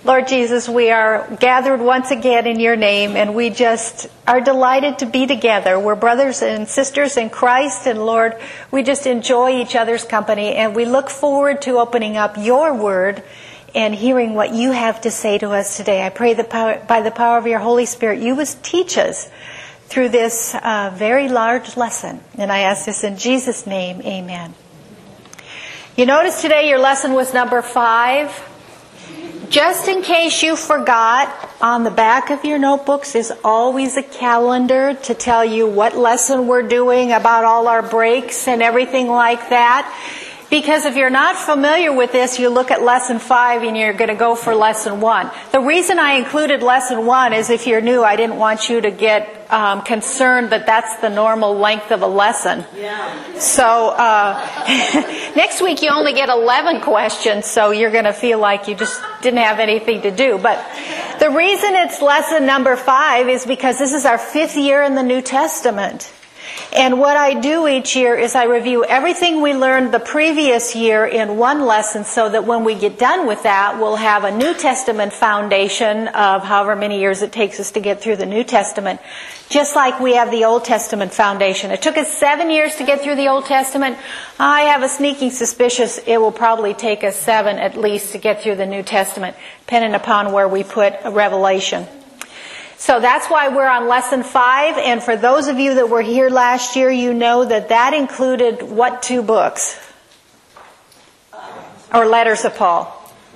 Lord Jesus, we are gathered once again in your name, and we just are delighted to be together. We're brothers and sisters in Christ, and Lord, we just enjoy each other's company, and we look forward to opening up your word and hearing what you have to say to us today. I pray that by the power of your Holy Spirit, you would teach us through this very large lesson. And I ask this in Jesus' name, amen. You notice today your lesson was number 5. Just in case you forgot, on the back of your notebooks is always a calendar to tell you what lesson we're doing, about all our breaks and everything like that. Because if you're not familiar with this, you look at lesson 5 and you're going to go for lesson 1. The reason I included lesson 1 is if you're new, I didn't want you to get concerned that that's the normal length of a lesson. Yeah. So next week you only get 11 questions, so you're going to feel like you just didn't have anything to do. But the reason it's lesson number 5 is because this is our 5th year in the New Testament. And what I do each year is I review everything we learned the previous year in one lesson so that when we get done with that, we'll have a New Testament foundation of however many years it takes us to get through the New Testament, just like we have the Old Testament foundation. It took us 7 years to get through the Old Testament. I have a sneaking suspicion it will probably take us 7 at least to get through the New Testament, depending upon where we put a Revelation. So that's why we're on lesson 5, and for those of you that were here last year, you know that that included what 2 books? Or letters of Paul?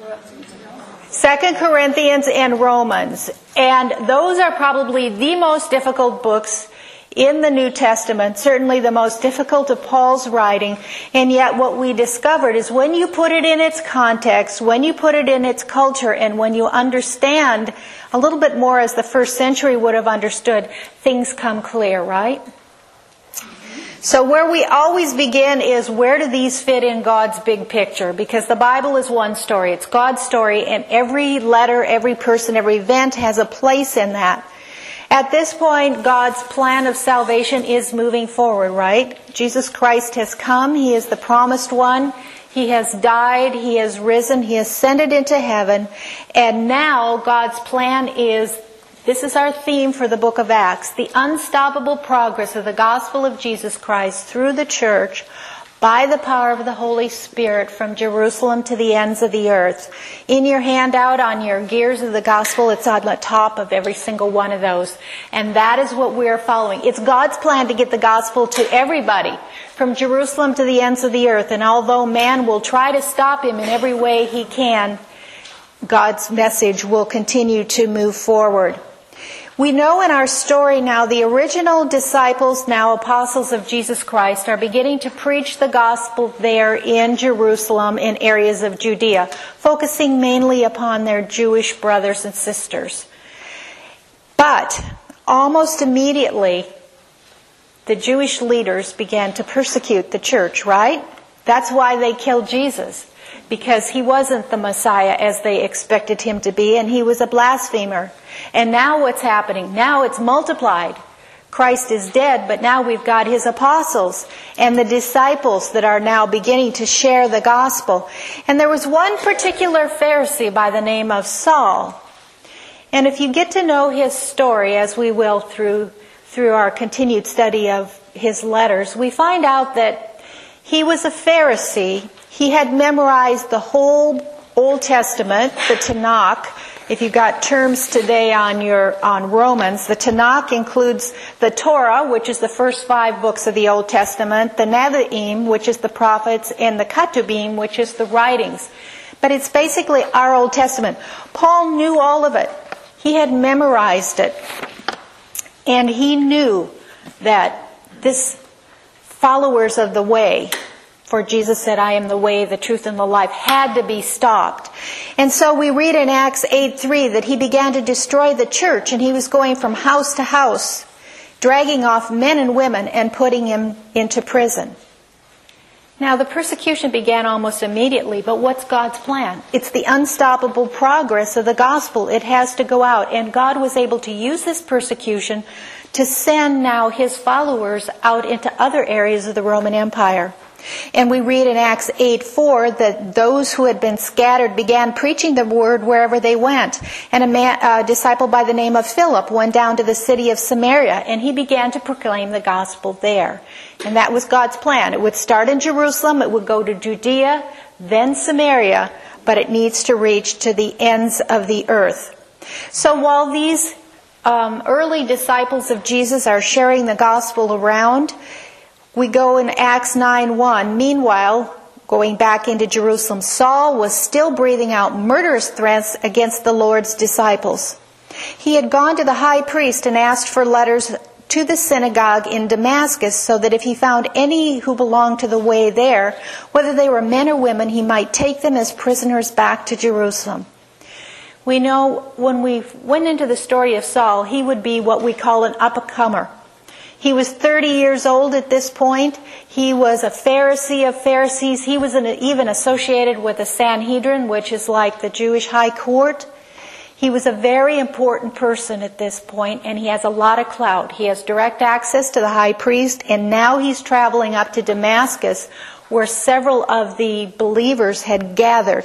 2 Corinthians and Romans. And those are probably the most difficult books in the New Testament, certainly the most difficult of Paul's writing. And yet what we discovered is when you put it in its context, when you put it in its culture, and when you understand a little bit more as the first century would have understood, things come clear, right? So where we always begin is, where do these fit in God's big picture? Because the Bible is one story. It's God's story, and every letter, every person, every event has a place in that. At this point, God's plan of salvation is moving forward, right? Jesus Christ has come. He is the promised one. He has died. He has risen. He ascended into heaven. And now God's plan is, this is our theme for the book of Acts, the unstoppable progress of the gospel of Jesus Christ through the church by the power of the Holy Spirit from Jerusalem to the ends of the earth. In your handout on your Gears of the Gospel, it's on the top of every single one of those. And that is what we are following. It's God's plan to get the gospel to everybody, from Jerusalem to the ends of the earth. And although man will try to stop him in every way he can, God's message will continue to move forward. We know in our story now the original disciples, now apostles of Jesus Christ, are beginning to preach the gospel there in Jerusalem, in areas of Judea, focusing mainly upon their Jewish brothers and sisters. But almost immediately, the Jewish leaders began to persecute the church, right? That's why they killed Jesus, because he wasn't the Messiah as they expected him to be, and he was a blasphemer. And now what's happening? Now it's multiplied. Christ is dead, but now we've got his apostles and the disciples that are now beginning to share the gospel. And there was one particular Pharisee by the name of Saul. And if you get to know his story, as we will through our continued study of his letters, we find out that he was a Pharisee. He had memorized the whole Old Testament, the Tanakh. If you've got terms today on Romans, the Tanakh includes the Torah, which is the first 5 books of the Old Testament, the Nevi'im, which is the prophets, and the Ketubim, which is the writings. But it's basically our Old Testament. Paul knew all of it. He had memorized it. And he knew that this followers of the way, for Jesus said, I am the way, the truth, and the life, had to be stopped. And so we read in Acts 8:3 that he began to destroy the church, and he was going from house to house, dragging off men and women and putting them into prison. Now, the persecution began almost immediately, but what's God's plan? It's the unstoppable progress of the gospel. It has to go out, and God was able to use this persecution to send now his followers out into other areas of the Roman Empire. And we read in Acts 8:4 that those who had been scattered began preaching the word wherever they went. And a disciple by the name of Philip went down to the city of Samaria, and he began to proclaim the gospel there. And that was God's plan. It would start in Jerusalem, it would go to Judea, then Samaria, but it needs to reach to the ends of the earth. So while these early disciples of Jesus are sharing the gospel around, we go in Acts 9:1. Meanwhile, going back into Jerusalem, Saul was still breathing out murderous threats against the Lord's disciples. He had gone to the high priest and asked for letters to the synagogue in Damascus so that if he found any who belonged to the way there, whether they were men or women, he might take them as prisoners back to Jerusalem. We know when we went into the story of Saul, he would be what we call an up-and-comer. He was 30 years old at this point. He was a Pharisee of Pharisees. He was even associated with the Sanhedrin, which is like the Jewish high court. He was a very important person at this point, and he has a lot of clout. He has direct access to the high priest, and now he's traveling up to Damascus, where several of the believers had gathered.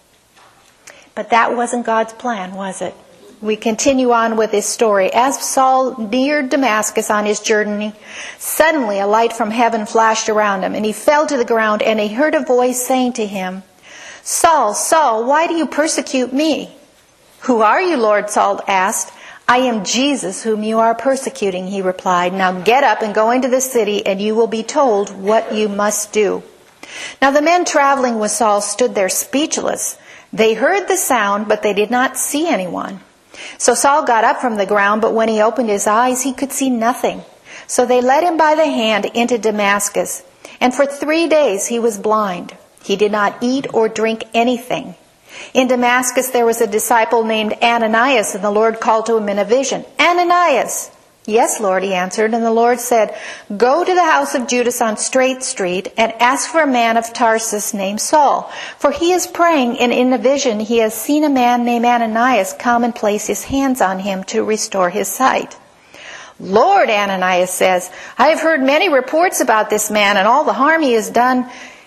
But that wasn't God's plan, was it? We continue on with this story. As Saul neared Damascus on his journey, suddenly a light from heaven flashed around him, and he fell to the ground, and he heard a voice saying to him, "Saul, Saul, why do you persecute me?" "Who are you, Lord?" Saul asked. "I am Jesus, whom you are persecuting," he replied. "Now get up and go into the city, and you will be told what you must do." Now the men traveling with Saul stood there speechless. They heard the sound, but they did not see anyone. So Saul got up from the ground, but when he opened his eyes, he could see nothing. So they led him by the hand into Damascus. And for 3 days he was blind. He did not eat or drink anything. In Damascus there was a disciple named Ananias, and the Lord called to him in a vision, "Ananias!" "Yes, Lord," he answered. And the Lord said, "Go to the house of Judas on Straight Street and ask for a man of Tarsus named Saul. For he is praying, and in a vision he has seen a man named Ananias come and place his hands on him to restore his sight." "Lord," Ananias says, "I have heard many reports about this man and all the harm he has done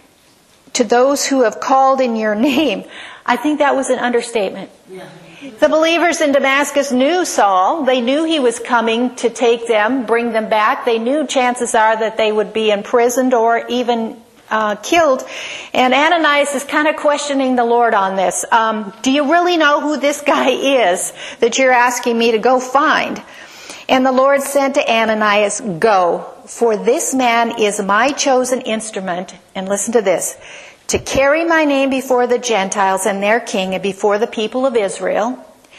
to those who have called in your name." I think that was an understatement. Yeah. The believers in Damascus knew Saul. They knew he was coming to take them, bring them back. They knew chances are that they would be imprisoned or even killed. And Ananias is kind of questioning the Lord on this. Do you really know who this guy is that you're asking me to go find? And the Lord said to Ananias, "Go, for this man is my chosen instrument," and listen to this, "to carry my name before the Gentiles and their king and before the people of Israel,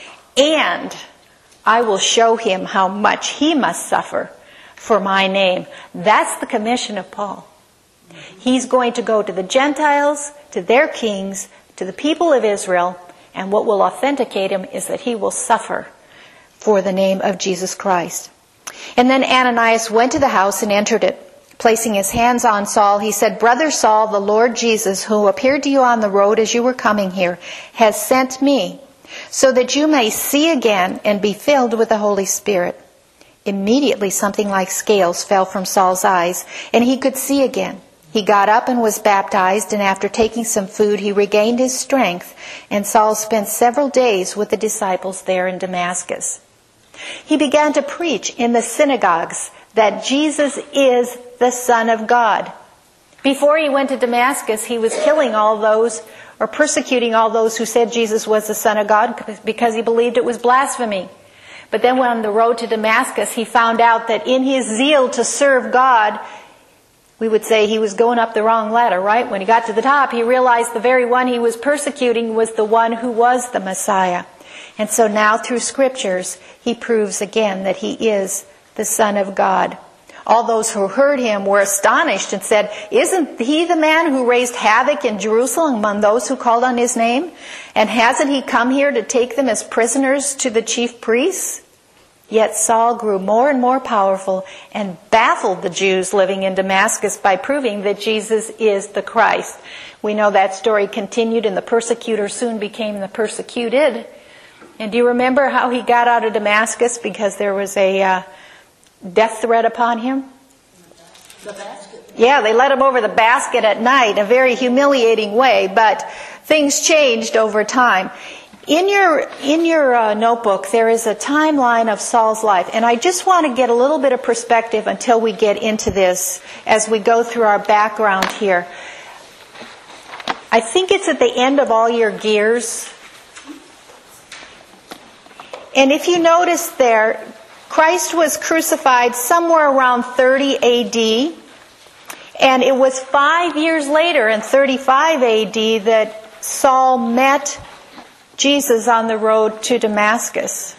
and I will show him how much he must suffer for my name." That's the commission of Paul. He's going to go to the Gentiles, to their kings, to the people of Israel, and what will authenticate him is that he will suffer for the name of Jesus Christ. And then Ananias went to the house and entered it. Placing his hands on Saul, he said, "Brother Saul, the Lord Jesus, who appeared to you on the road as you were coming here, has sent me, so that you may see again and be filled with the Holy Spirit." Immediately something like scales fell from Saul's eyes, and he could see again. He got up and was baptized, and after taking some food, he regained his strength, and Saul spent several days with the disciples there in Damascus. He began to preach in the synagogues that Jesus is the Son of God. Before he went to Damascus, he was killing all those, or persecuting all those who said Jesus was the Son of God because he believed it was blasphemy. But then on the road to Damascus, he found out that in his zeal to serve God, we would say he was going up the wrong ladder, right? When he got to the top, he realized the very one he was persecuting was the one who was the Messiah. And so now through scriptures, he proves again that he is the Son of God. All those who heard him were astonished and said, "Isn't he the man who raised havoc in Jerusalem among those who called on his name? And hasn't he come here to take them as prisoners to the chief priests?" Yet Saul grew more and more powerful and baffled the Jews living in Damascus by proving that Jesus is the Christ. We know that story continued, and the persecutor soon became the persecuted. And do you remember how he got out of Damascus? Because there was a death threat upon him? Yeah, they let him over the basket at night in a very humiliating way, but things changed over time. In your notebook, there is a timeline of Saul's life, and I just want to get a little bit of perspective until we get into this as we go through our background here. I think it's at the end of all your gears. And if you notice there, Christ was crucified somewhere around 30 A.D., and it was 5 years later, in 35 A.D., that Saul met Jesus on the road to Damascus.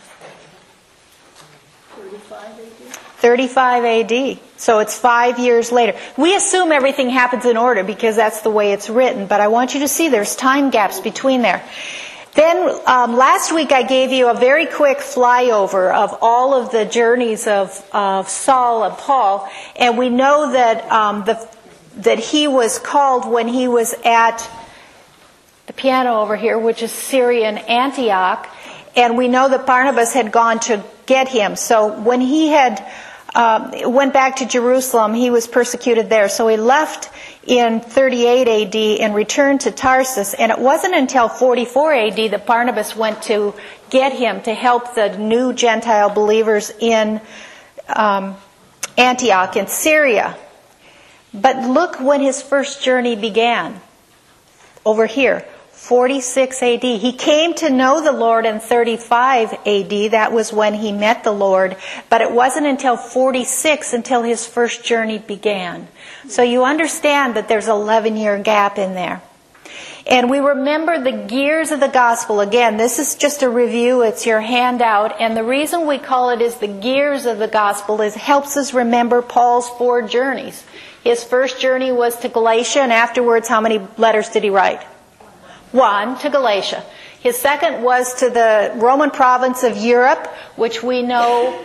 35 A.D. So it's 5 years later. We assume everything happens in order because that's the way it's written, but I want you to see there's time gaps between there. Then last week I gave you a very quick flyover of all of the journeys of Saul and Paul, and we know that that he was called when he was at the piano over here, which is Syrian Antioch, and we know that Barnabas had gone to get him. So when he had went back to Jerusalem, he was persecuted there. So he left in 38 A.D. and returned to Tarsus. And it wasn't until 44 A.D. that Barnabas went to get him to help the new Gentile believers in Antioch in Syria. But look when his first journey began. Over here, 46 A.D. He came to know the Lord in 35 A.D. That was when he met the Lord. But it wasn't until 46 until his first journey began. So you understand that there's an 11-year gap in there. And we remember the gears of the gospel. Again, this is just a review. It's your handout. And the reason we call it is the gears of the gospel is it helps us remember Paul's 4 journeys. His first journey was to Galatia, and afterwards, how many letters did he write? 1 to Galatia. His second was to the Roman province of Europe, which we know,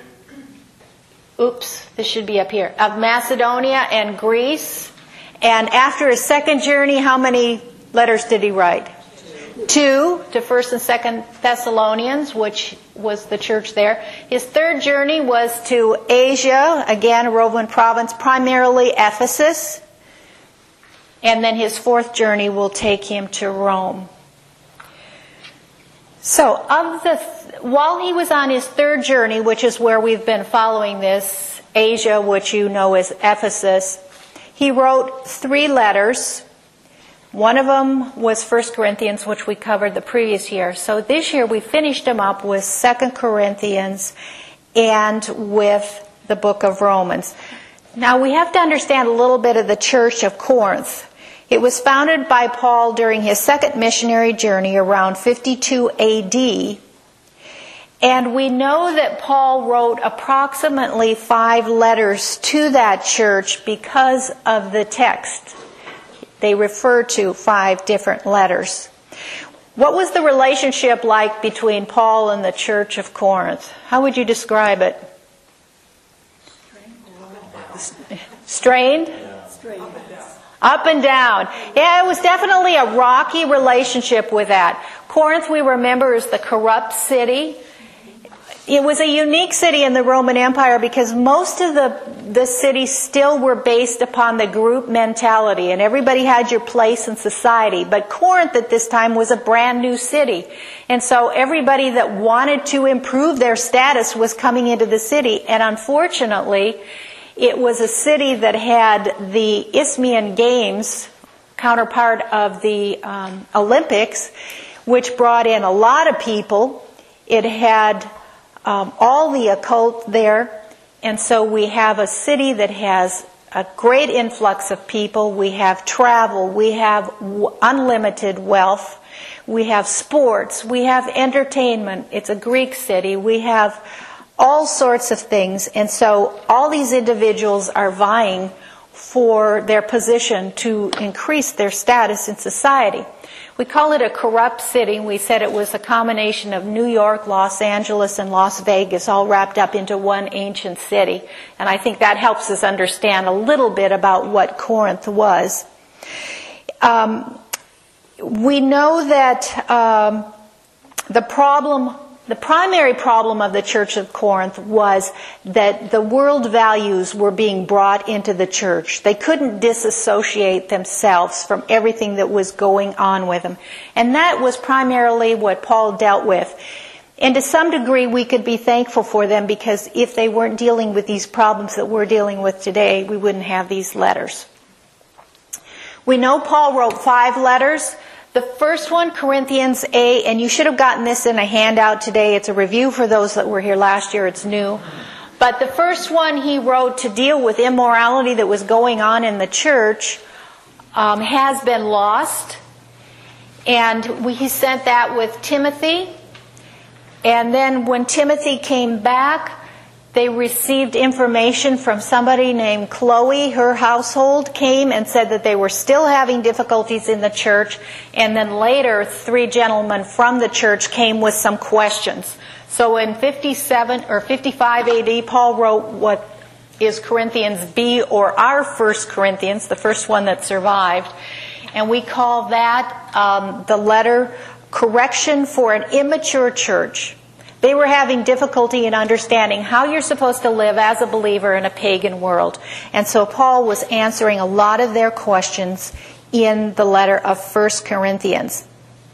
this should be up here, of Macedonia and Greece. And after his second journey, how many letters did he write? 2 to 1st and 2nd Thessalonians, which was the church there. His third journey was to Asia, again, a Roman province, primarily Ephesus. And then his fourth journey will take him to Rome. So, while he was on his third journey, which is where we've been following this, Asia, which you know is Ephesus, he wrote 3 letters. One of them was 1 Corinthians, which we covered the previous year. So this year we finished them up with 2 Corinthians and with the book of Romans. Now we have to understand a little bit of the church of Corinth. It was founded by Paul during his second missionary journey around 52 A.D. And we know that Paul wrote approximately 5 letters to that church because of the text. They refer to 5 different letters. What was the relationship like between Paul and the church of Corinth? How would you describe it? Strained? Up and down. Yeah, it was definitely a rocky relationship with that. Corinth, we remember, is the corrupt city. It was a unique city in the Roman Empire because most of the cities still were based upon the group mentality, and everybody had your place in society. But Corinth at this time was a brand new city. And so everybody that wanted to improve their status was coming into the city. And unfortunately, it was a city that had the Isthmian Games, counterpart of the Olympics, which brought in a lot of people. It had all the occult there, and so we have a city that has a great influx of people. We have travel, we have unlimited wealth, we have sports, we have entertainment. It's a Greek city. We have all sorts of things, and so all these individuals are vying for their position to increase their status in society. We call it a corrupt city. We said it was a combination of New York, Los Angeles, and Las Vegas all wrapped up into one ancient city. And I think that helps us understand a little bit about what Corinth was. We know that the problem The primary problem of the church of Corinth was that the world values were being brought into the church. They couldn't disassociate themselves from everything that was going on with them. And that was primarily what Paul dealt with. And to some degree, we could be thankful for them, because if they weren't dealing with these problems that we're dealing with today, we wouldn't have these letters. We know Paul wrote 5 letters. The first one, Corinthians A, and you should have gotten this in a handout today. It's a review for those that were here last year. It's new. But the first one he wrote to deal with immorality that was going on in the church has been lost. And he sent that with Timothy. And then when Timothy came back, they received information from somebody named Chloe. Her household came and said that they were still having difficulties in the church. And then later, 3 gentlemen from the church came with some questions. So in 57 or 55 AD, Paul wrote what is Corinthians B, or our 1 Corinthians, the first one that survived. And we call that the letter Correction for an Immature Church. They were having difficulty in understanding how you're supposed to live as a believer in a pagan world. And so Paul was answering a lot of their questions in the letter of 1 Corinthians.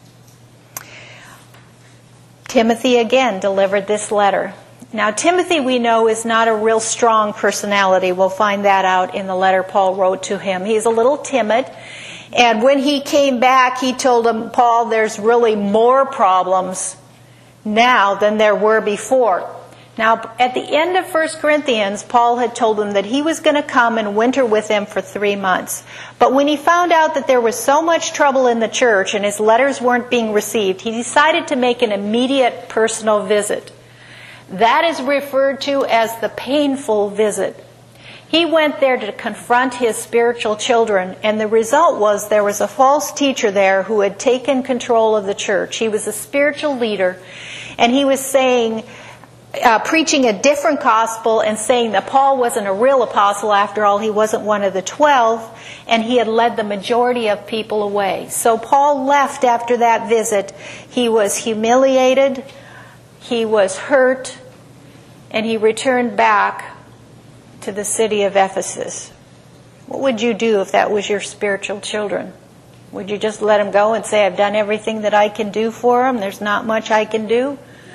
Timothy again delivered this letter. Now Timothy, we know, is not a real strong personality. We'll find that out in the letter Paul wrote to him. He's a little timid. And when he came back, he told him, Paul, there's really more problems now than there were before. Now, at the end of 1 Corinthians, Paul had told them that he was going to come and winter with them for 3 months. But when he found out that there was so much trouble in the church and his letters weren't being received, he decided to make an immediate personal visit. That is referred to as the painful visit. He went there to confront his spiritual children, and the result was there was a false teacher there who had taken control of the church. He was a spiritual leader, and he was saying, preaching a different gospel and saying that Paul wasn't a real apostle. After all, he wasn't one of the 12, and he had led the majority of people away. So Paul left after that visit. He was humiliated, he was hurt, and he returned back to the city of Ephesus. What would you do if that was your spiritual children? Would you just let them go and say, I've done everything that I can do for them, there's not much I can do?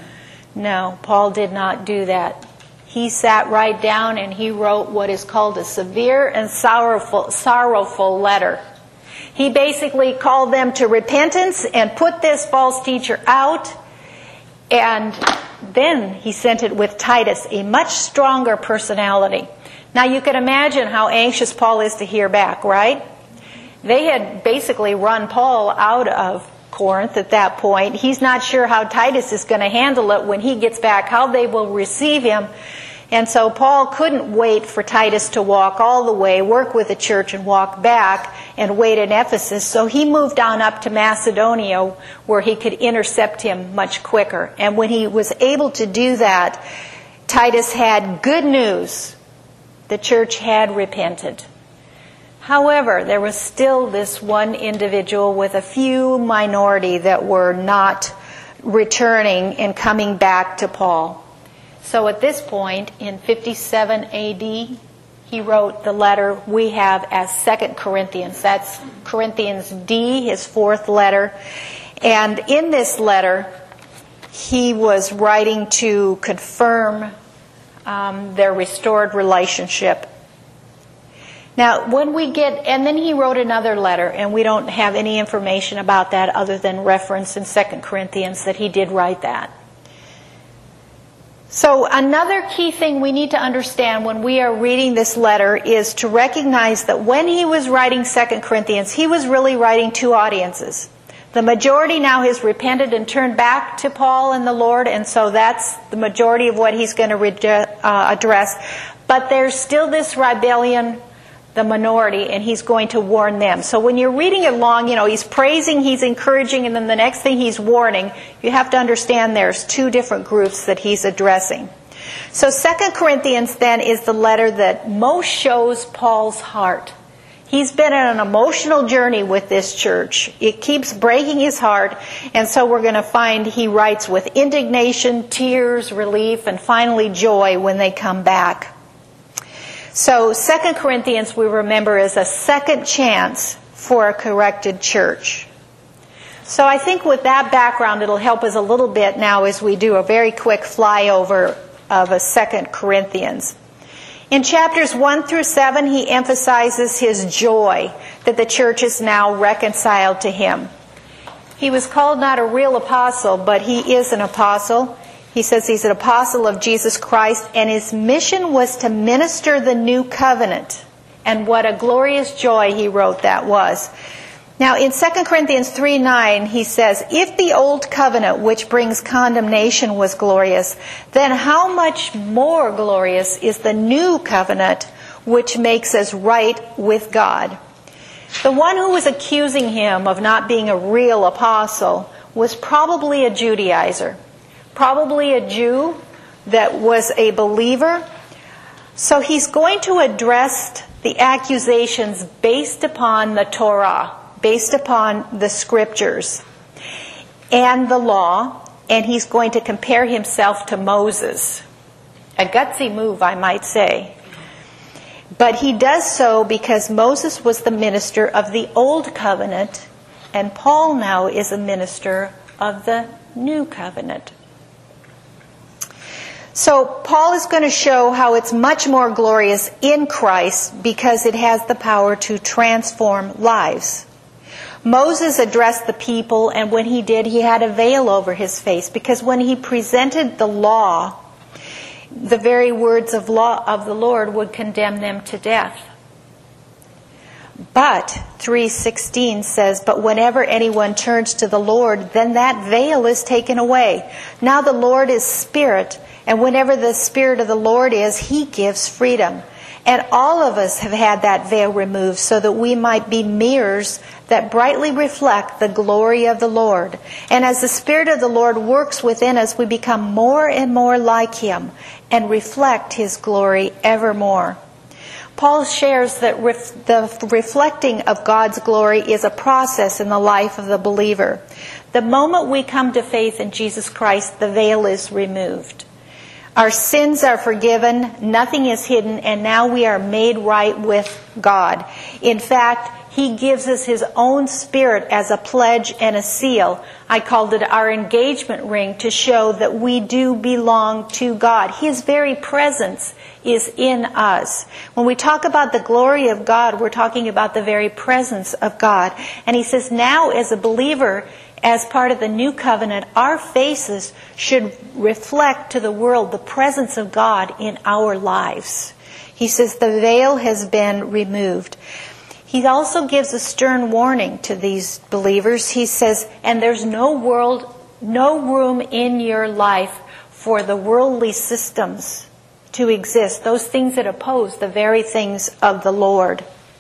No, Paul did not do that. He sat right down and he wrote what is called a severe and sorrowful letter. He basically called them to repentance and put this false teacher out. And then he sent it with Titus, a much stronger personality. Now you can imagine how anxious Paul is to hear back, right? They had basically run Paul out of Corinth at that point. He's not sure how Titus is going to handle it when he gets back, how they will receive him. And so Paul couldn't wait for Titus to walk all the way, work with the church, and walk back and wait in Ephesus. So he moved on up to Macedonia, where he could intercept him much quicker. And when he was able to do that, Titus had good news. The church had repented. However, there was still this one individual with a few minority that were not returning and coming back to Paul. So at this point, in 57 AD, he wrote the letter we have as 2 Corinthians. That's Corinthians D, his 4th letter. And in this letter, he was writing to confirm their restored relationship. Now, when we get, and then he wrote another letter, and we don't have any information about that other than reference in 2 Corinthians that he did write that. So another key thing we need to understand when we are reading this letter is to recognize that when he was writing 2 Corinthians, he was really writing 2 audiences. The majority now has repented and turned back to Paul and the Lord, and so that's the majority of what he's going to address. But there's still this rebellion, the minority, and he's going to warn them. So when you're reading it along, he's praising, he's encouraging, and then the next thing he's warning. You have to understand there's 2 different groups that he's addressing. So 2 Corinthians then is the letter that most shows Paul's heart. He's been on an emotional journey with this church. It keeps breaking his heart, and so we're going to find he writes with indignation, tears, relief, and finally joy when they come back. So 2 Corinthians we remember as a second chance for a corrected church. So I think with that background it'll help us a little bit now as we do a very quick flyover of a 2 Corinthians. In chapters 1 through 7, he emphasizes his joy that the church is now reconciled to him. He was called not a real apostle, but he is an apostle. He says he's an apostle of Jesus Christ, and his mission was to minister the new covenant. And what a glorious joy, he wrote, that was. Now, in 2 Corinthians 3:9, he says, if the old covenant, which brings condemnation, was glorious, then how much more glorious is the new covenant, which makes us right with God? The one who was accusing him of not being a real apostle was probably a Judaizer, probably a Jew that was a believer. So he's going to address the accusations based upon the Torah, based upon the scriptures and the law, and he's going to compare himself to Moses. A gutsy move, I might say. But he does so because Moses was the minister of the old covenant, and Paul now is a minister of the new covenant. So Paul is going to show how it's much more glorious in Christ because it has the power to transform lives. Moses addressed the people, and when he did, he had a veil over his face, because when he presented the law, the very words of the Lord would condemn them to death. But 3:16 says, but whenever anyone turns to the Lord, then that veil is taken away. Now the Lord is Spirit, and whenever the Spirit of the Lord is, He gives freedom. And all of us have had that veil removed so that we might be mirrors that brightly reflect the glory of the Lord. And as the Spirit of the Lord works within us, we become more and more like Him and reflect His glory evermore. Paul shares that the reflecting of God's glory is a process in the life of the believer. The moment we come to faith in Jesus Christ, the veil is removed. Our sins are forgiven, nothing is hidden, and now we are made right with God. In fact, He gives us His own Spirit as a pledge and a seal. I called it our engagement ring to show that we do belong to God. His very presence is in us. When we talk about the glory of God, we're talking about the very presence of God. And he says now as a believer, as part of the new covenant, our faces should reflect to the world the presence of God in our lives. He says the veil has been removed. He also gives a stern warning to these believers. He says, and there's no room in your life for the worldly systems to exist, those things that oppose the very things of the Lord.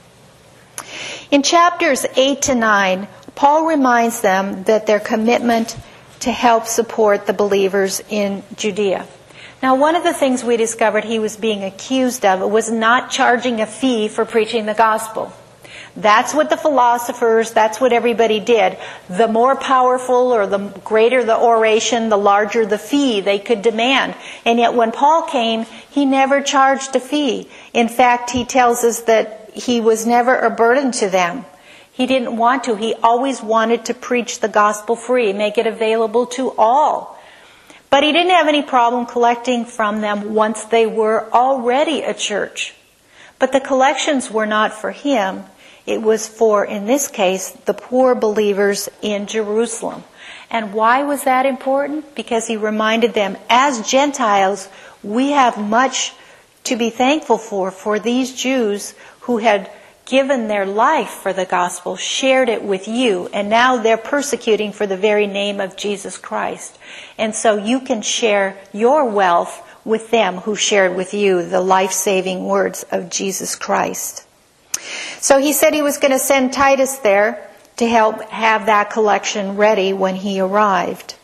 In chapters 8 to 9, Paul reminds them that their commitment to help support the believers in Judea. Now, one of the things we discovered he was being accused of was not charging a fee for preaching the gospel. That's what the philosophers, that's what everybody did. The more powerful or the greater the oration, the larger the fee they could demand. And yet when Paul came, he never charged a fee. In fact, he tells us that he was never a burden to them. He didn't want to. He always wanted to preach the gospel free, make it available to all. But he didn't have any problem collecting from them once they were already a church. But the collections were not for him. It was for, in this case, the poor believers in Jerusalem. And why was that important? Because he reminded them, as Gentiles, we have much to be thankful for these Jews who had given their life for the gospel, shared it with you, and now they're persecuting for the very name of Jesus Christ. And so you can share your wealth with them who shared with you the life-saving words of Jesus Christ. So he said he was going to send Titus there to help have that collection ready when he arrived.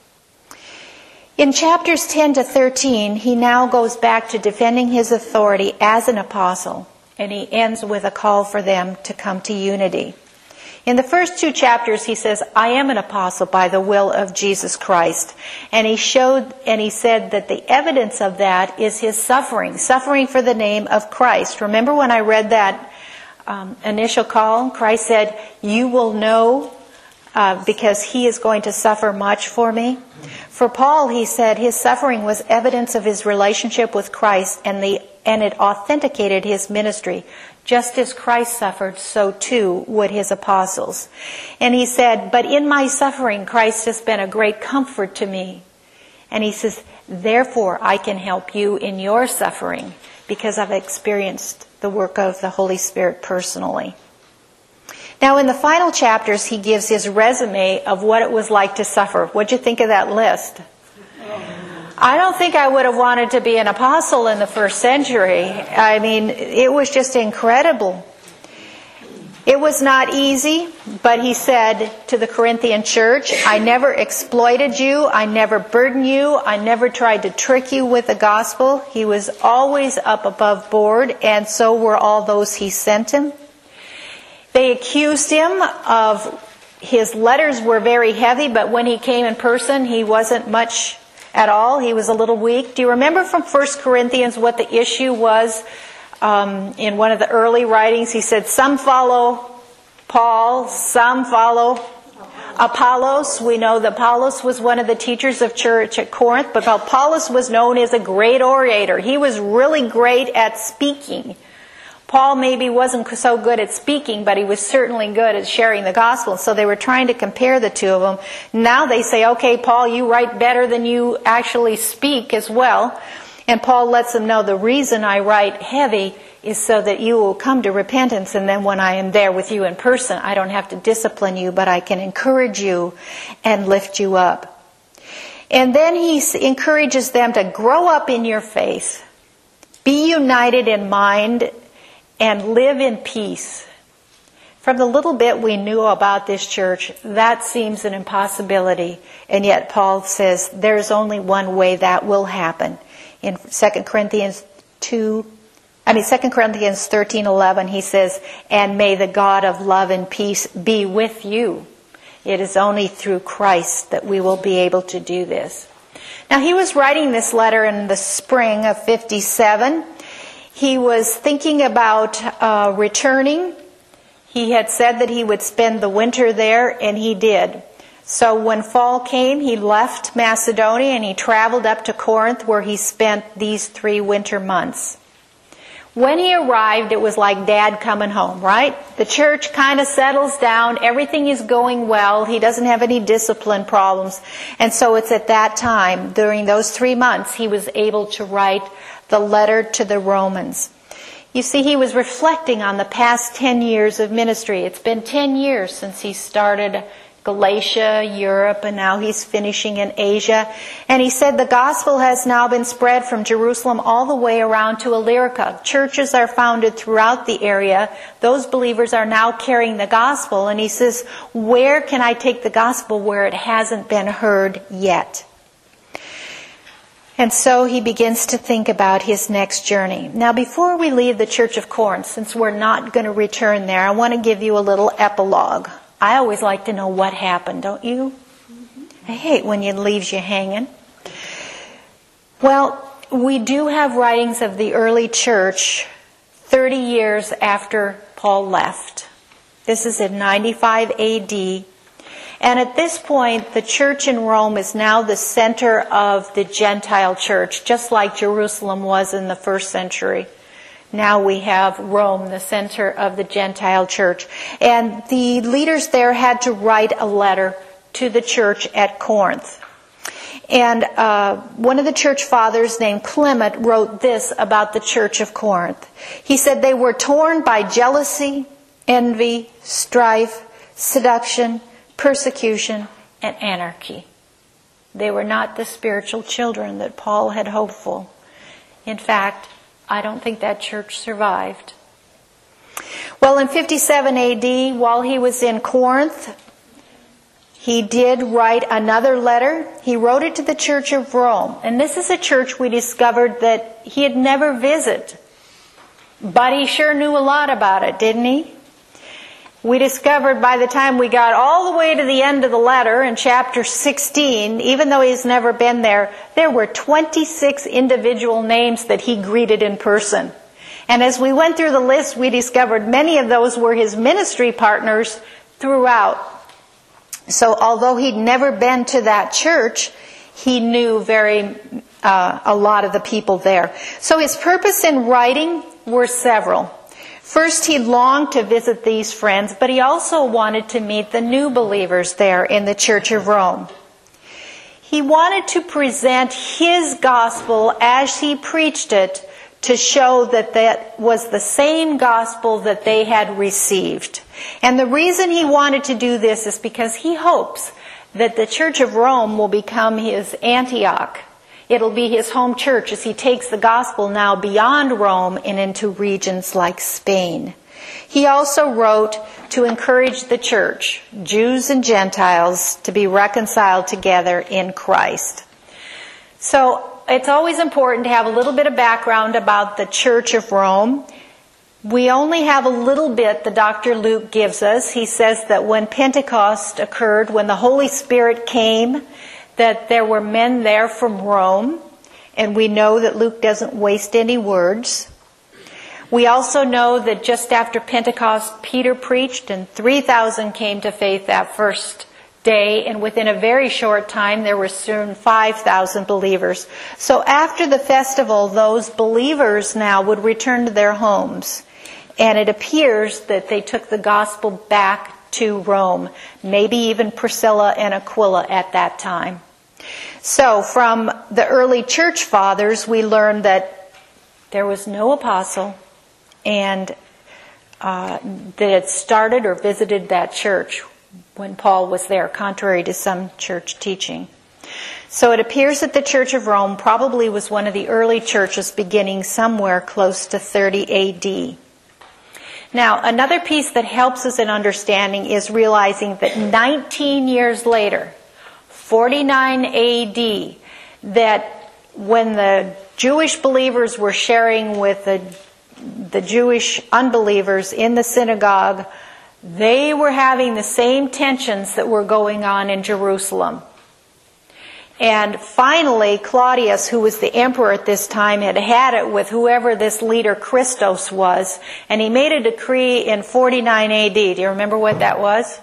In chapters 10 to 13, he now goes back to defending his authority as an apostle. And he ends with a call for them to come to unity. In the first 2 chapters, he says, I am an apostle by the will of Jesus Christ. And he said that the evidence of that is his suffering for the name of Christ. Remember when I read that initial call? Christ said, you will know because he is going to suffer much for me. For Paul, he said his suffering was evidence of his relationship with Christ, and it authenticated his ministry. Just as Christ suffered, so too would his apostles. And he said, but in my suffering, Christ has been a great comfort to me. And he says, therefore I can help you in your suffering because I've experienced the work of the Holy Spirit personally. Now in the final chapters, he gives his resume of what it was like to suffer. What'd you think of that list? I don't think I would have wanted to be an apostle in the first century. I mean, it was just incredible. It was not easy, but he said to the Corinthian church, I never exploited you, I never burdened you, I never tried to trick you with the gospel. He was always up above board, and so were all those he sent him. They accused him of his letters were very heavy, but when he came in person, he wasn't much at all. He was a little weak. Do you remember from 1 Corinthians what the issue was in one of the early writings? He said, some follow Paul, some follow Apollos. We know that Apollos was one of the teachers of church at Corinth, but Apollos was known as a great orator. He was really great at speaking. Paul maybe wasn't so good at speaking, but he was certainly good at sharing the gospel. So they were trying to compare the two of them. Now they say, okay, Paul, you write better than you actually speak as well. And Paul lets them know the reason I write heavy is so that you will come to repentance. And then when I am there with you in person, I don't have to discipline you, but I can encourage you and lift you up. And then he encourages them to grow up in your faith, be united in mind, and live in peace. From the little bit we knew about this church, that seems an impossibility. And yet Paul says there's only one way that will happen. In 2 Corinthians 13:11, he says, and may the God of love and peace be with you. It is only through Christ that we will be able to do this. Now he was writing this letter in the spring of 57. He was thinking about returning. He had said that he would spend the winter there, and he did. So when fall came, he left Macedonia and he traveled up to Corinth, where he spent these 3 winter months. When he arrived, it was like Dad coming home, right? The church kind of settles down. Everything is going well. He doesn't have any discipline problems. And so it's at that time, during those 3 months, he was able to write the letter to the Romans. You see, he was reflecting on the past 10 years of ministry. It's been 10 years since he started Galatia, Europe, and now he's finishing in Asia. And he said the gospel has now been spread from Jerusalem all the way around to Illyricum. Churches are founded throughout the area. Those believers are now carrying the gospel. And he says, where can I take the gospel where it hasn't been heard yet? And so he begins to think about his next journey. Now, before we leave the Church of Corinth, since we're not going to return there, I want to give you a little epilogue. I always like to know what happened, don't you? I hate when it leaves you hanging. Well, we do have writings of the early church 30 years after Paul left. This is in 95 A.D., and at this point, the church in Rome is now the center of the Gentile church, just like Jerusalem was in the first century. Now we have Rome, the center of the Gentile church. And the leaders there had to write a letter to the church at Corinth. And one of the church fathers named Clement wrote this about the church of Corinth. He said they were torn by jealousy, envy, strife, seduction, persecution, and anarchy. They were not the spiritual children that Paul had hoped for. In fact, I don't think that church survived. Well, in 57 AD, while he was in Corinth, he did write another letter. He wrote it to the Church of Rome. And this is a church we discovered that he had never visited. But he sure knew a lot about it, didn't he? We discovered by the time we got all the way to the end of the letter in chapter 16, even though he's never been there, there were 26 individual names that he greeted in person. And as we went through the list, we discovered many of those were his ministry partners throughout. So although he'd never been to that church, he knew a lot of the people there. So his purpose in writing were several. First, he longed to visit these friends, but he also wanted to meet the new believers there in the Church of Rome. He wanted to present his gospel as he preached it to show that that was the same gospel that they had received. And the reason he wanted to do this is because he hopes that the Church of Rome will become his Antioch. It'll be his home church as he takes the gospel now beyond Rome and into regions like Spain. He also wrote to encourage the church, Jews and Gentiles, to be reconciled together in Christ. So it's always important to have a little bit of background about the Church of Rome. We only have a little bit that Dr. Luke gives us. He says that when Pentecost occurred, when the Holy Spirit came, that there were men there from Rome, and we know that Luke doesn't waste any words. We also know that just after Pentecost, Peter preached, and 3,000 came to faith that first day, and within a very short time, there were soon 5,000 believers. So after the festival, those believers now would return to their homes, and it appears that they took the gospel back to Rome, maybe even Priscilla and Aquila at that time. So from the early church fathers, we learn that there was no apostle and that had started or visited that church when Paul was there, contrary to some church teaching. So it appears that the Church of Rome probably was one of the early churches beginning somewhere close to 30 A.D. Now, another piece that helps us in understanding is realizing that 19 years later, 49 A.D., that when the Jewish believers were sharing with the Jewish unbelievers in the synagogue, they were having the same tensions that were going on in Jerusalem. And finally, Claudius, who was the emperor at this time, had it with whoever this leader Christos was, and he made a decree in 49 AD. Do you remember what that was?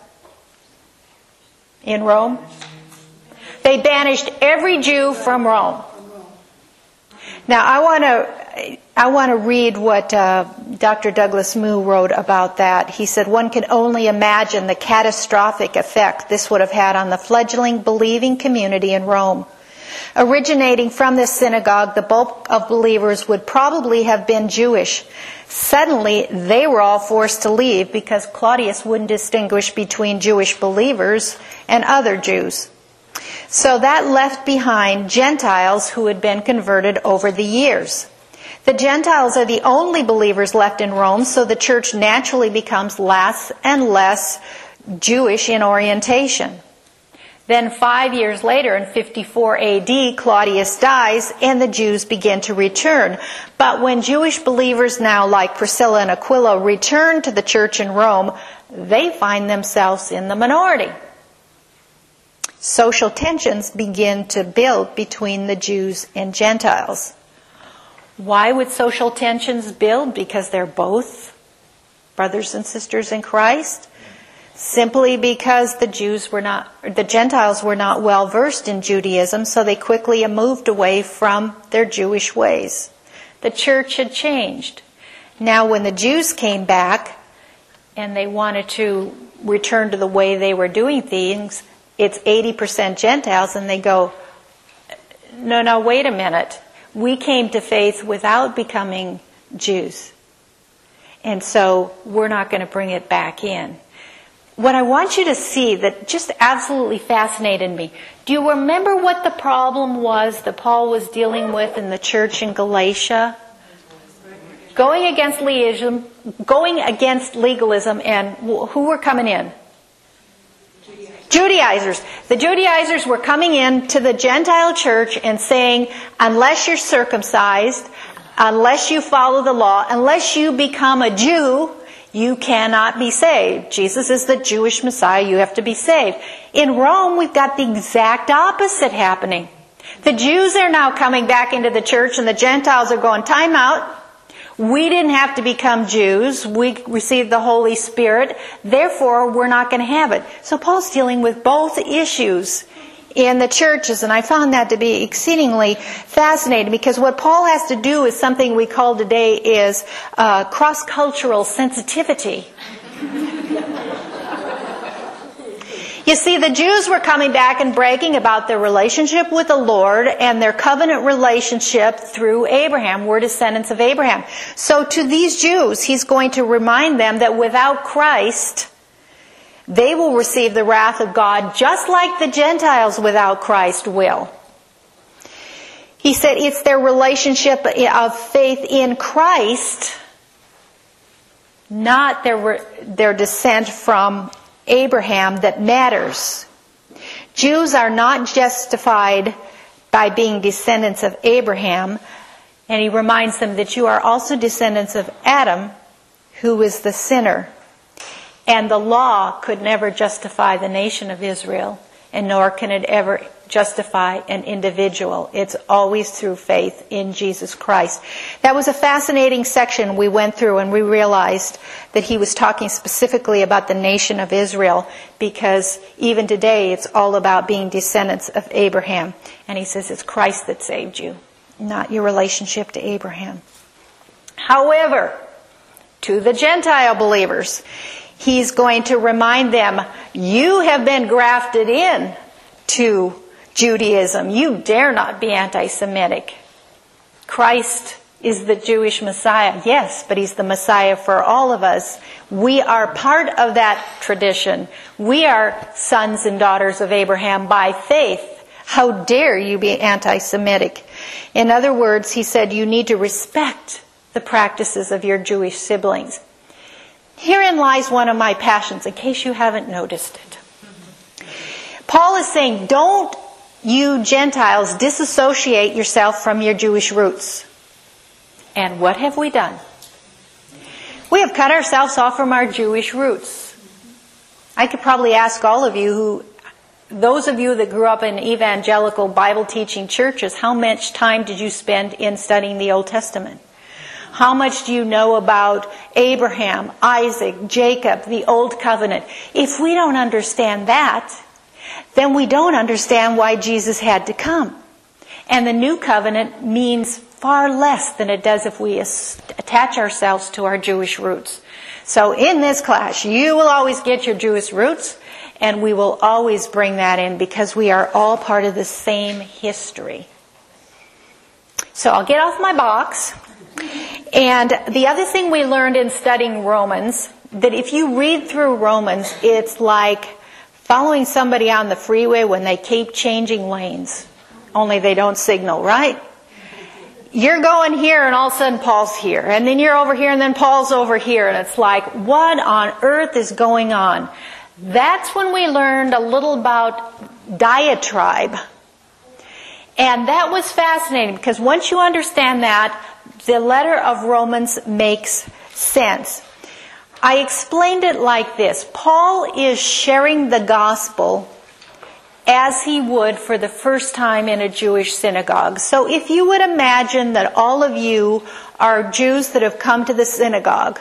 In Rome? They banished every Jew from Rome. Now, I want to read what Dr. Douglas Moo wrote about that. He said, one can only imagine the catastrophic effect this would have had on the fledgling believing community in Rome. Originating from this synagogue, the bulk of believers would probably have been Jewish. Suddenly, they were all forced to leave because Claudius wouldn't distinguish between Jewish believers and other Jews. So that left behind Gentiles who had been converted over the years. The Gentiles are the only believers left in Rome, so the church naturally becomes less and less Jewish in orientation. Then 5 years later, in 54 AD, Claudius dies and the Jews begin to return. But when Jewish believers now, like Priscilla and Aquila, return to the church in Rome, they find themselves in the minority. Social tensions begin to build between the Jews and Gentiles. Why would social tensions build? Because they're both brothers and sisters in Christ. Simply because the Gentiles were not well versed in Judaism, so they quickly moved away from their Jewish ways. The church had changed. Now when the Jews came back and they wanted to return to the way they were doing things, it's 80% Gentiles, and they go, no, wait a minute. We came to faith without becoming Jews. And so we're not going to bring it back in. What I want you to see that just absolutely fascinated me, do you remember what the problem was that Paul was dealing with in the church in Galatia? Going against legalism, and who were coming in? Judaizers. The Judaizers were coming in to the Gentile church and saying, unless you're circumcised, Unless you follow the law, unless you become a Jew, you cannot be saved. Jesus is the Jewish Messiah. You have to be saved. In Rome, we've got the exact opposite happening. The Jews are now coming back into the church, and the Gentiles are going, time out. We didn't have to become Jews. We received the Holy Spirit. Therefore, we're not going to have it. So Paul's dealing with both issues in the churches, and I found that to be exceedingly fascinating, because what Paul has to do is something we call today is cross-cultural sensitivity. You see, the Jews were coming back and bragging about their relationship with the Lord and their covenant relationship through Abraham. We're descendants of Abraham. So to these Jews, he's going to remind them that without Christ, they will receive the wrath of God just like the Gentiles without Christ will. He said it's their relationship of faith in Christ, not their descent from Abraham, that matters. Jews are not justified by being descendants of Abraham, and he reminds them that you are also descendants of Adam, who is the sinner. And the law could never justify the nation of Israel, and nor can it ever justify an individual. It's always through faith in Jesus Christ. That was a fascinating section we went through, and we realized that he was talking specifically about the nation of Israel, because even today it's all about being descendants of Abraham. And he says it's Christ that saved you, not your relationship to Abraham. However, to the Gentile believers, he's going to remind them, you have been grafted in to Judaism. You dare not be anti-Semitic. Christ is the Jewish Messiah. Yes, but he's the Messiah for all of us. We are part of that tradition. We are sons and daughters of Abraham by faith. How dare you be anti-Semitic? In other words, he said you need to respect the practices of your Jewish siblings. Herein lies one of my passions, in case you haven't noticed it. Paul is saying, don't you Gentiles disassociate yourself from your Jewish roots. And what have we done? We have cut ourselves off from our Jewish roots. I could probably ask all of you, those of you that grew up in evangelical Bible teaching churches, how much time did you spend in studying the Old Testament? How much do you know about Abraham, Isaac, Jacob, the Old Covenant? If we don't understand that, then we don't understand why Jesus had to come. And the New Covenant means far less than it does if we attach ourselves to our Jewish roots. So in this class, you will always get your Jewish roots, and we will always bring that in, because we are all part of the same history. So I'll get off my box. And the other thing we learned in studying Romans, that if you read through Romans, it's like following somebody on the freeway when they keep changing lanes. Only they don't signal, right? You're going here and all of a sudden Paul's here. And then you're over here and then Paul's over here. And it's like, what on earth is going on? That's when we learned a little about diatribe. And that was fascinating, because once you understand that, the letter of Romans makes sense. I explained it like this. Paul is sharing the gospel as he would for the first time in a Jewish synagogue. So if you would imagine that all of you are Jews that have come to the synagogue,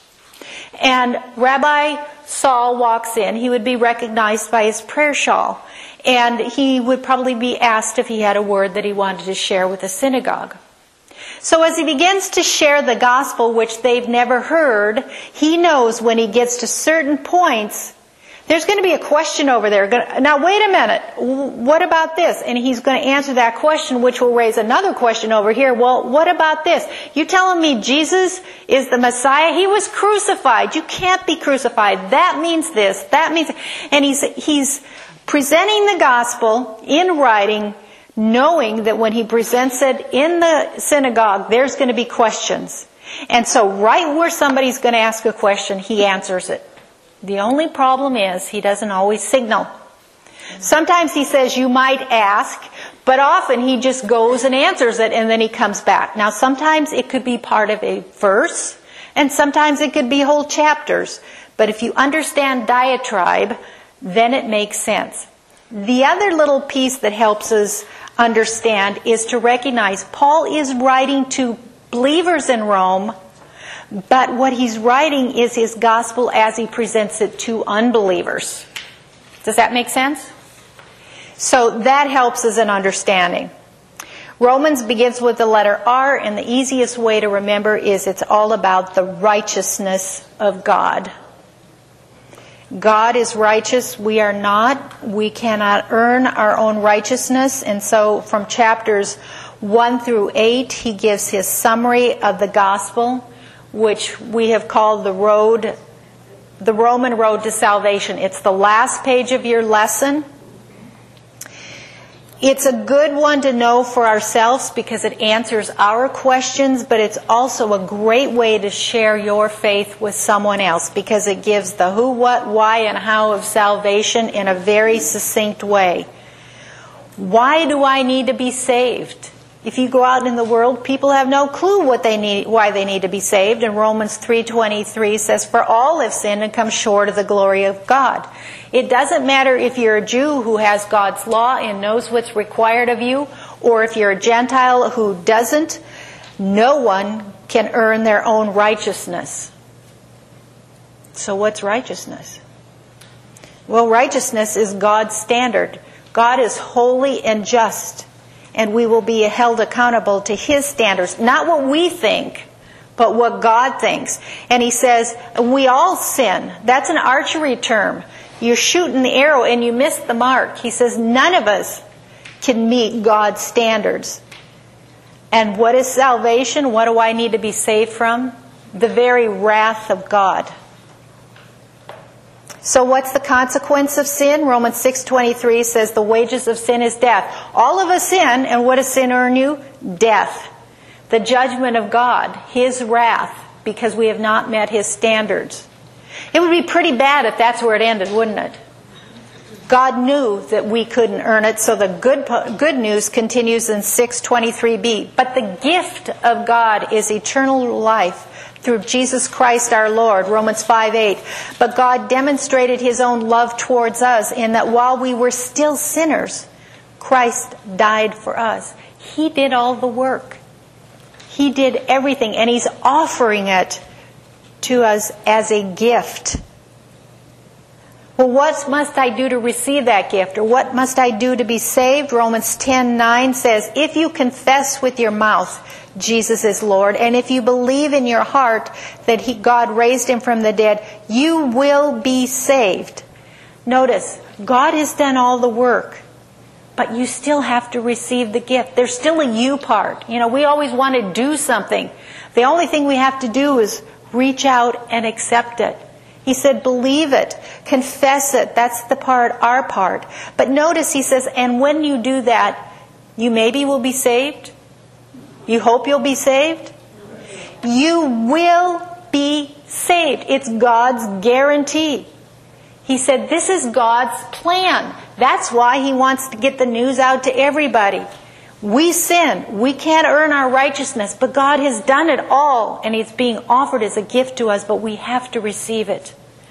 and Rabbi Saul walks in, he would be recognized by his prayer shawl, and he would probably be asked if he had a word that he wanted to share with the synagogue. So as he begins to share the gospel, which they've never heard, he knows when he gets to certain points, there's going to be a question over there. Now, wait a minute. What about this? And he's going to answer that question, which will raise another question over here. Well, what about this? You telling me Jesus is the Messiah? He was crucified. You can't be crucified. That means this. That means... And he's presenting the gospel in writing, knowing that when he presents it in the synagogue, there's going to be questions. And so right where somebody's going to ask a question, he answers it. The only problem is he doesn't always signal. Sometimes he says, you might ask, But often he just goes and answers it and then he comes back. Now sometimes it could be part of a verse and sometimes it could be whole chapters. But if you understand diatribe, then it makes sense. The other little piece that helps us understand is to recognize Paul is writing to believers in Rome, but what he's writing is his gospel as he presents it to unbelievers. Does that make sense? So that helps us in understanding. Romans begins with the letter R, and the easiest way to remember is it's all about the righteousness of God. God is righteous. We are not. We cannot earn our own righteousness. And so from chapters 1 through 8, he gives his summary of the gospel, which we have called the Roman road to salvation. It's the last page of your lesson. It's a good one to know for ourselves because it answers our questions, but it's also a great way to share your faith with someone else because it gives the who, what, why, and how of salvation in a very succinct way. Why do I need to be saved? If you go out in the world, people have no clue why they need to be saved. And Romans 3:23 says, "For all have sinned and come short of the glory of God." It doesn't matter if you're a Jew who has God's law and knows what's required of you, or if you're a Gentile who doesn't. No one can earn their own righteousness. So what's righteousness? Well, righteousness is God's standard. God is holy and just. And we will be held accountable to His standards. Not what we think, but what God thinks. And He says, we all sin. That's an archery term. You're shooting the arrow and you miss the mark. He says, none of us can meet God's standards. And what is salvation? What do I need to be saved from? The very wrath of God. So what's the consequence of sin? Romans 6:23 says the wages of sin is death. All of us sin, and what does sin earn you? Death. The judgment of God, His wrath, because we have not met His standards. It would be pretty bad if that's where it ended, wouldn't it? God knew that we couldn't earn it, so the good news continues in 6:23b. But the gift of God is eternal life through Jesus Christ our Lord, Romans 5:8. But God demonstrated His own love towards us in that while we were still sinners, Christ died for us. He did all the work. He did everything, and He's offering it to us as a gift. Well, what must I do to receive that gift? Or what must I do to be saved? Romans 10:9 says, if you confess with your mouth Jesus is Lord, and if you believe in your heart that God raised Him from the dead, you will be saved. Notice, God has done all the work, but you still have to receive the gift. There's still a you part. You know, we always want to do something. The only thing we have to do is reach out and accept it. He said, believe it, confess it. That's the part, our part. But notice He says, and when you do that, you maybe will be saved. You hope you'll be saved? You will be saved. It's God's guarantee. He said this is God's plan. That's why He wants to get the news out to everybody. We sin. We can't earn our righteousness, but God has done it all, and it's being offered as a gift to us, but we have to receive it.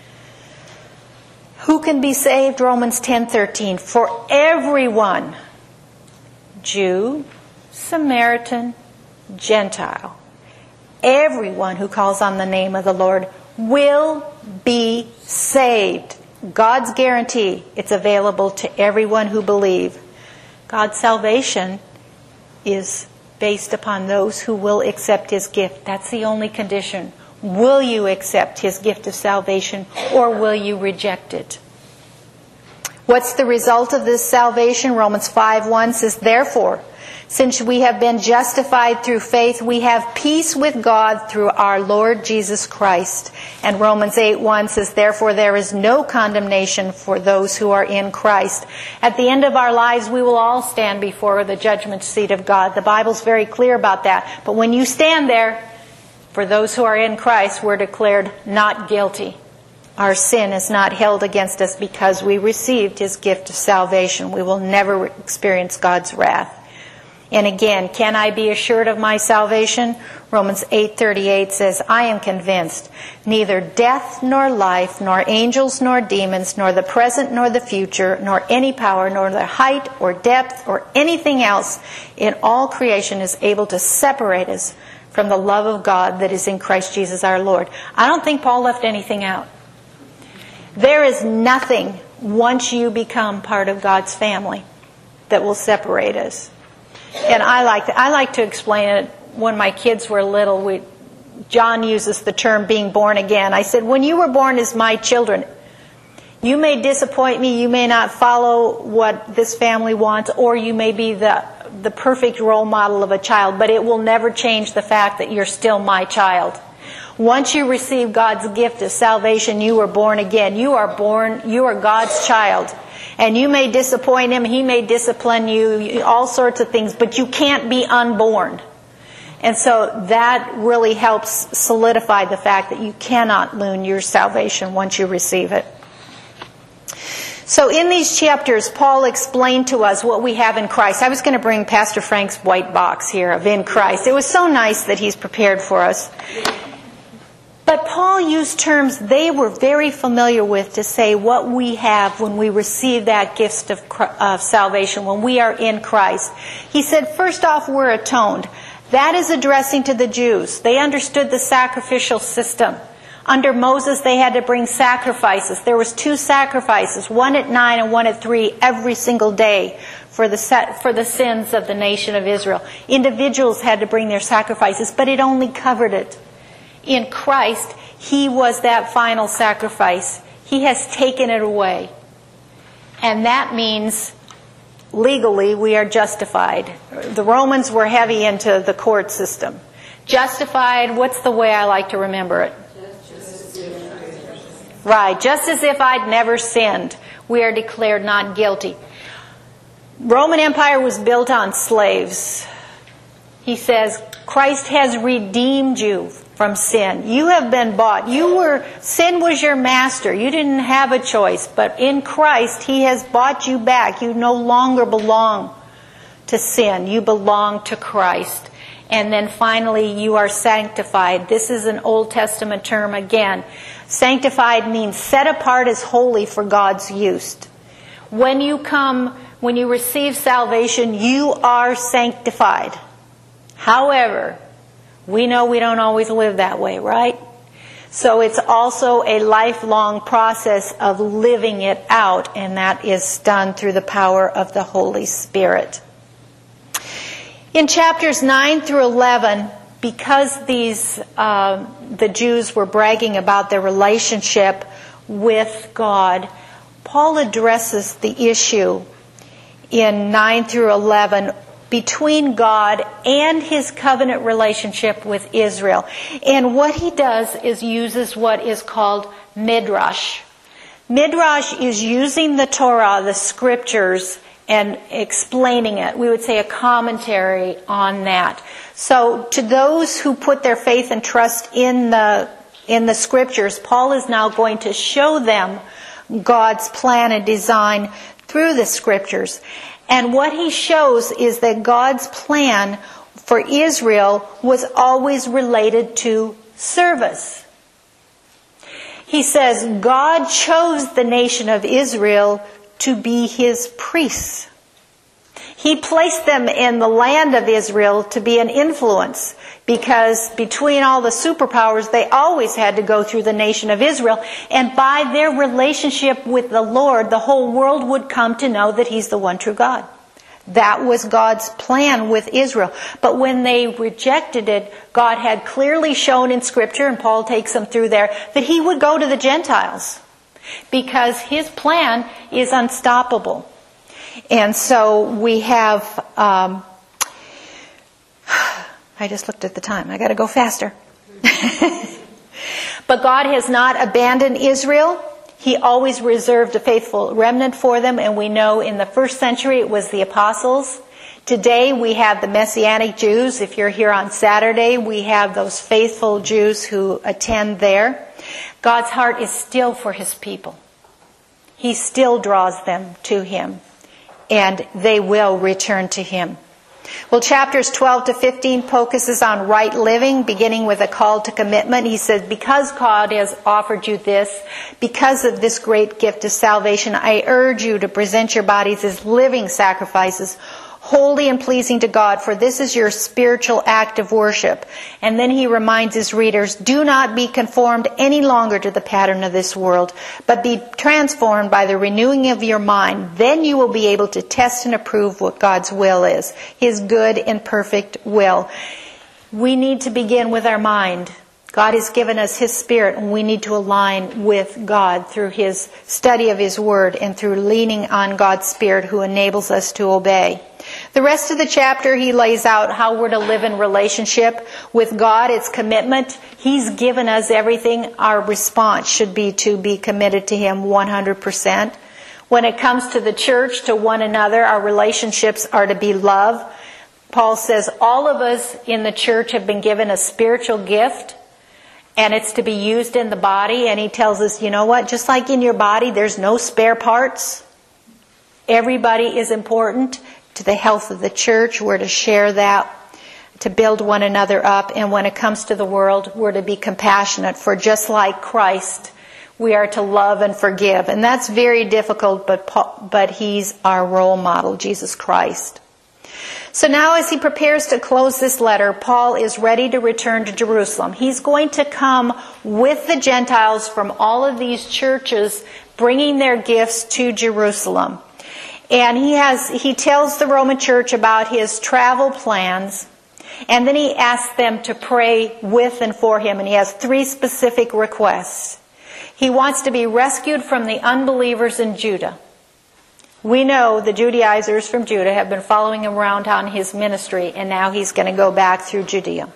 Who can be saved? Romans 10:13. For everyone, Jew, Samaritan, Gentile, everyone who calls on the name of the Lord will be saved. God's guarantee. It's available to everyone who believes. God's salvation is based upon those who will accept His gift. That's the only condition. Will you accept His gift of salvation, or will you reject it? What's the result of this salvation? Romans 5:1 says, therefore, since we have been justified through faith, we have peace with God through our Lord Jesus Christ. And Romans 8:1 says, therefore there is no condemnation for those who are in Christ. At the end of our lives, we will all stand before the judgment seat of God. The Bible's very clear about that. But when you stand there, for those who are in Christ, we're declared not guilty. Our sin is not held against us because we received His gift of salvation. We will never experience God's wrath. And again, can I be assured of my salvation? Romans 8:38 says, I am convinced neither death nor life, nor angels nor demons, nor the present nor the future, nor any power, nor the height or depth or anything else in all creation is able to separate us from the love of God that is in Christ Jesus our Lord. I don't think Paul left anything out. There is nothing once you become part of God's family that will separate us. And I like to explain it. When my kids were little, John uses the term being born again. I said, when you were born as my children, you may disappoint me, you may not follow what this family wants, or you may be the perfect role model of a child, but it will never change the fact that you're still my child. Once you receive God's gift of salvation, you are born again. You are God's child. And you may disappoint Him, He may discipline you, all sorts of things, but you can't be unborn. And so that really helps solidify the fact that you cannot lose your salvation once you receive it. So in these chapters, Paul explained to us what we have in Christ. I was going to bring Pastor Frank's white box here of in Christ. It was so nice that he's prepared for us. But Paul used terms they were very familiar with to say what we have when we receive that gift of salvation, when we are in Christ. He said, first off, we're atoned. That is addressing to the Jews. They understood the sacrificial system. Under Moses, they had to bring sacrifices. There was 2 sacrifices, one at 9 and one at 3 every single day for the sins of the nation of Israel. Individuals had to bring their sacrifices, but it only covered it. In Christ, He was that final sacrifice. He has taken it away. And that means legally we are justified. The Romans were heavy into the court system. Justified, what's the way I like to remember it? Right, just as if I'd never sinned. We are declared not guilty. Roman Empire was built on slaves. He says, Christ has redeemed you from sin. You have been bought. Sin was your master. You didn't have a choice. But in Christ, He has bought you back. You no longer belong to sin. You belong to Christ. And then finally, you are sanctified. This is an Old Testament term again. Sanctified means set apart as holy for God's use. When you receive salvation, you are sanctified. However, we know we don't always live that way, right? So it's also a lifelong process of living it out, and that is done through the power of the Holy Spirit. In chapters 9 through 11, because the Jews were bragging about their relationship with God, Paul addresses the issue in 9 through 11 between God and His covenant relationship with Israel. And what he does is uses what is called midrash. Midrash is using the Torah, the scriptures, and explaining it. We would say a commentary on that. So to those who put their faith and trust in the scriptures, Paul is now going to show them God's plan and design through the scriptures. And what he shows is that God's plan for Israel was always related to service. He says God chose the nation of Israel to be His priests. He placed them in the land of Israel to be an influence, because between all the superpowers, they always had to go through the nation of Israel. And by their relationship with the Lord, the whole world would come to know that He's the one true God. That was God's plan with Israel. But when they rejected it, God had clearly shown in Scripture, and Paul takes them through there, that He would go to the Gentiles, because His plan is unstoppable. And so we have, I just looked at the time. I got to go faster. But God has not abandoned Israel. He always reserved a faithful remnant for them. And we know in the first century it was the apostles. Today we have the Messianic Jews. If you're here on Saturday, we have those faithful Jews who attend there. God's heart is still for his people. He still draws them to him, and they will return to him. Well, chapters 12 to 15 focuses on right living, beginning with a call to commitment. He says, because God has offered you this, because of this great gift of salvation, I urge you to present your bodies as living sacrifices, holy and pleasing to God, for this is your spiritual act of worship. And then he reminds his readers, do not be conformed any longer to the pattern of this world, but be transformed by the renewing of your mind. Then you will be able to test and approve what God's will is, his good and perfect will. We need to begin with our mind. God has given us his Spirit, and we need to align with God through his study of his word and through leaning on God's Spirit, who enables us to obey. The rest of the chapter, he lays out how we're to live in relationship with God. It's commitment. He's given us everything. Our response should be to be committed to him 100%. When it comes to the church, to one another, our relationships are to be love. Paul says all of us in the church have been given a spiritual gift, and it's to be used in the body. And he tells us, you know what? Just like in your body, there's no spare parts. Everybody is important to the health of the church. We're to share that, to build one another up. And when it comes to the world, we're to be compassionate, for just like Christ, we are to love and forgive. And that's very difficult, but he's our role model, Jesus Christ. So now as he prepares to close this letter, Paul is ready to return to Jerusalem. He's going to come with the Gentiles from all of these churches, bringing their gifts to Jerusalem. And he tells the Roman church about his travel plans, and then he asks them to pray with and for him, and he has 3 specific requests. He wants to be rescued from the unbelievers in Judah. We know the Judaizers from Judah have been following him around on his ministry, and now he's going to go back through Judea.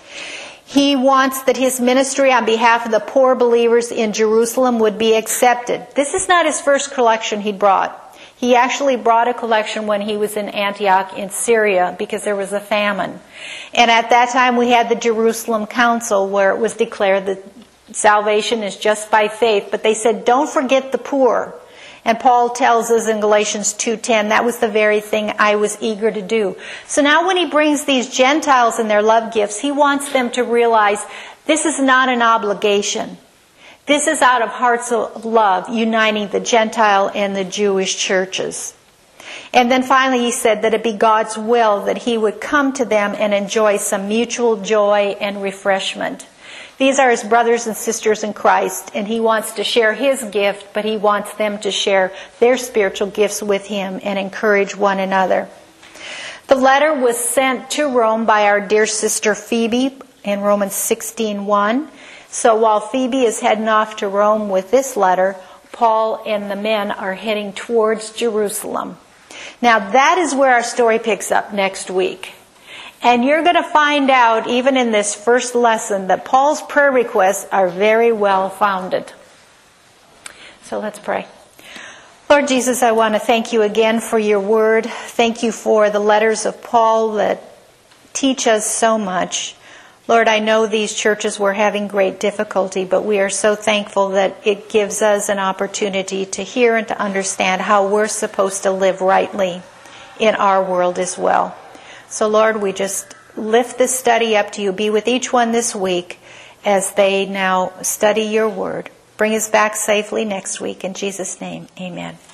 He wants that his ministry on behalf of the poor believers in Jerusalem would be accepted. This is not his first collection he brought. He actually brought a collection when he was in Antioch in Syria, because there was a famine. And at that time we had the Jerusalem Council, where it was declared that salvation is just by faith. But they said, don't forget the poor. And Paul tells us in Galatians 2:10, that was the very thing I was eager to do. So now when he brings these Gentiles and their love gifts, he wants them to realize this is not an obligation. This is out of hearts of love, uniting the Gentile and the Jewish churches. And then finally he said that it be God's will that he would come to them and enjoy some mutual joy and refreshment. These are his brothers and sisters in Christ, and he wants to share his gift, but he wants them to share their spiritual gifts with him and encourage one another. The letter was sent to Rome by our dear sister Phoebe in Romans 16:1. So while Phoebe is heading off to Rome with this letter, Paul and the men are heading towards Jerusalem. Now that is where our story picks up next week. And you're going to find out, even in this first lesson, that Paul's prayer requests are very well founded. So let's pray. Lord Jesus, I want to thank you again for your word. Thank you for the letters of Paul that teach us so much. Lord, I know these churches were having great difficulty, but we are so thankful that it gives us an opportunity to hear and to understand how we're supposed to live rightly in our world as well. So Lord, we just lift this study up to you. Be with each one this week as they now study your word. Bring us back safely next week. In Jesus' name, amen.